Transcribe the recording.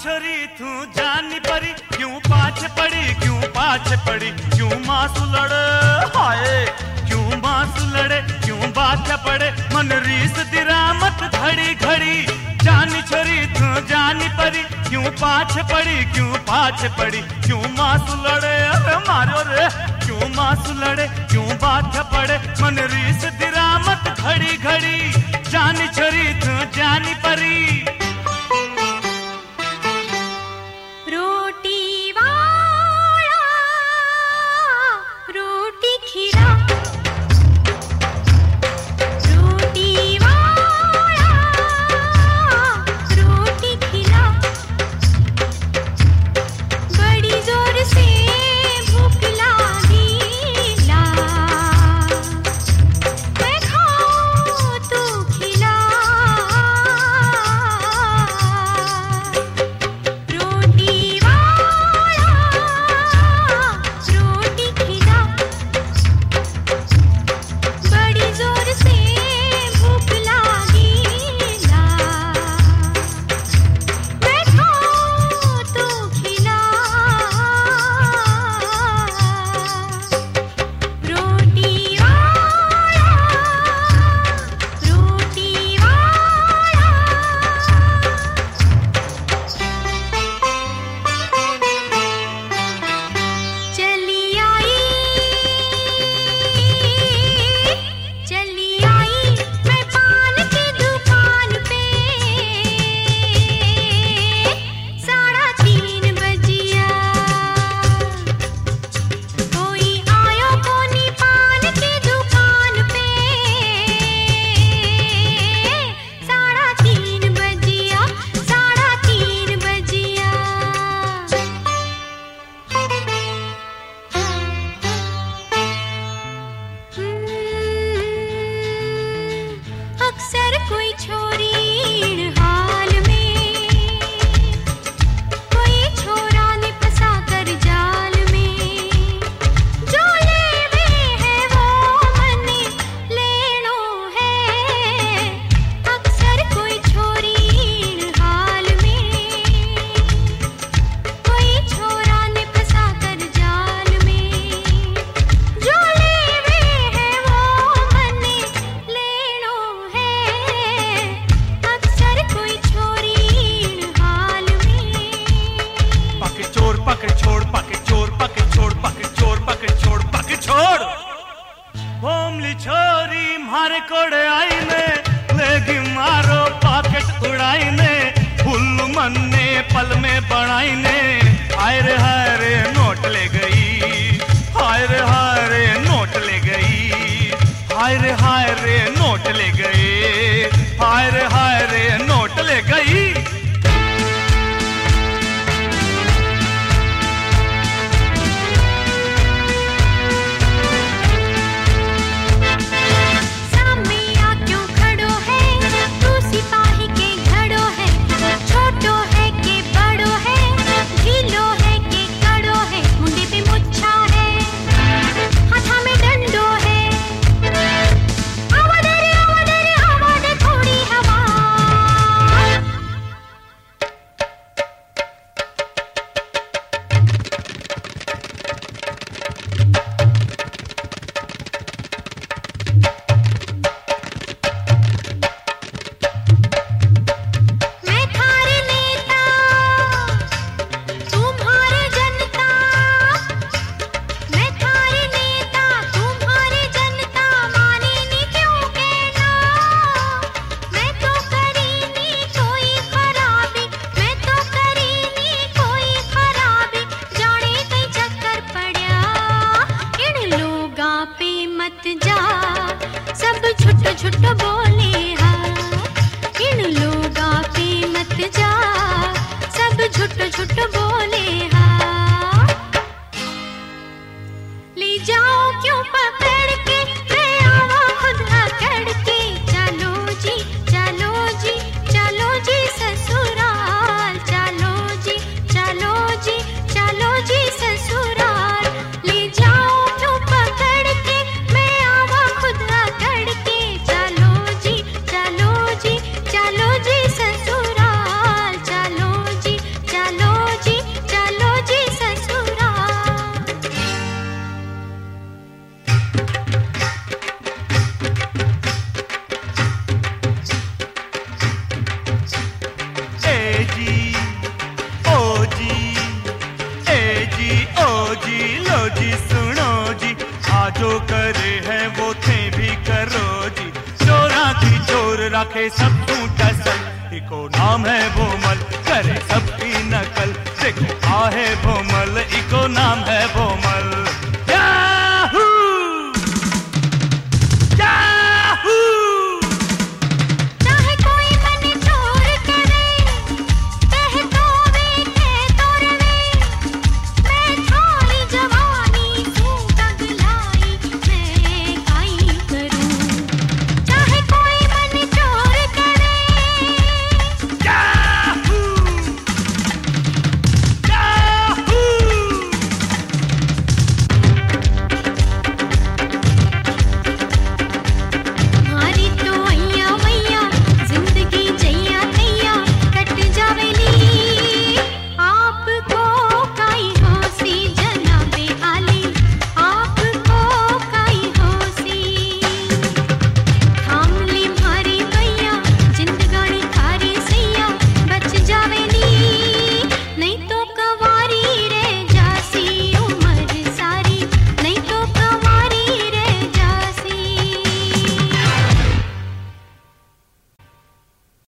छोरी तू जानी परी, क्यों पाछे पड़ी, क्यों पाछे पड़ी, क्यों मासू लड़े हाय, क्यों मासू लड़े, क्यों बात पड़े, मन रीस दिरामत घड़ी घड़ी। जानी छोरी तू जानी परी, क्यों पाछे पड़ी, क्यों पाछे पड़ी, क्यों मासू लड़े, अरे मारो रे, क्यों मासू लड़े, क्यों बात पड़े, मन रीस दिरामत घड़ी घड़ी। जानी छोरी तू जानी परी। मारे कोड़े आई ने लेगी मारो पॉकेट उड़ाई ने हुल्लू मन ने पल में बढ़ाई ने हाय रे नोट ले गई हाय रे नोट ले गई हाय रे नोट ले गए हाय रे नोट ले गई। राखे सब तू टसल। इको नाम है भोमल, करे सबकी नकल। देखो आहे भोमल, इको नाम है भोमल।